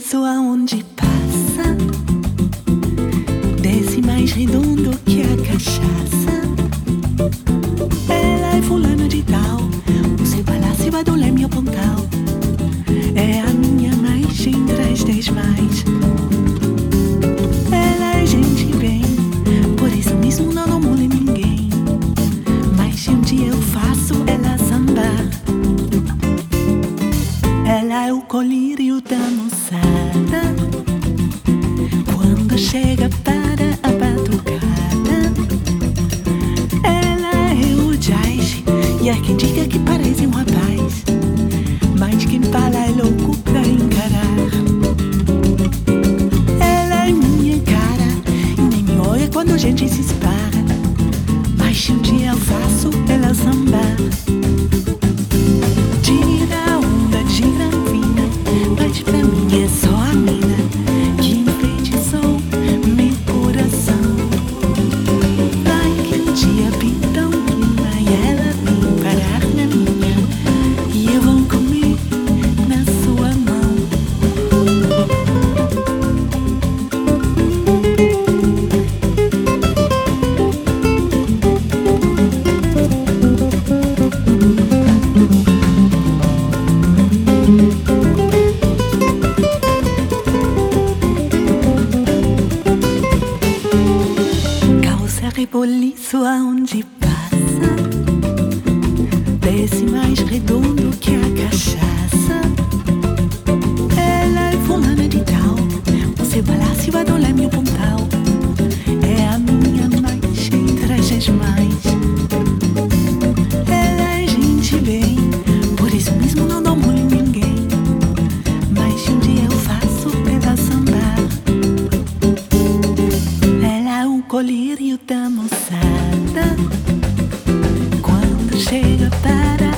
riboliço aonde passa, desce mais redondo que a cachaça. Ela é fulana de tal, você vai lá, se vai do meu pontal. É a minha mais entre as 10 mais. Ela é gente bem, por isso mesmo não mole ninguém. Mas se um dia eu faço ela sambar, ela é o colírio da moçada quando chega para a batucada. Ela é o jazz e há quem diga que parece um rapaz, mas quem fala é louco pra encarar. Ela é minha cara e nem me olha quando a gente se espara, mas se um dia eu faço ela sambar. Tira a onda, gira a fina, mas pra mim é só a mina que enfeitiçou meu coração. Vai que um dia pinta um clima e ela vem parar na minha, e eu vou comer na sua mão. Calça reboliço aonde passa, desce mais redondo que a cachaça. Ela é fulana de tal, você vai lá, se vai do meu pontal. É a minha mais entre as 10 mais. Ela é gente bem, por isso mesmo não dou mole em ninguém. Mas se um dia eu faço ela sambar, ela é o colírio da moçada quando chega para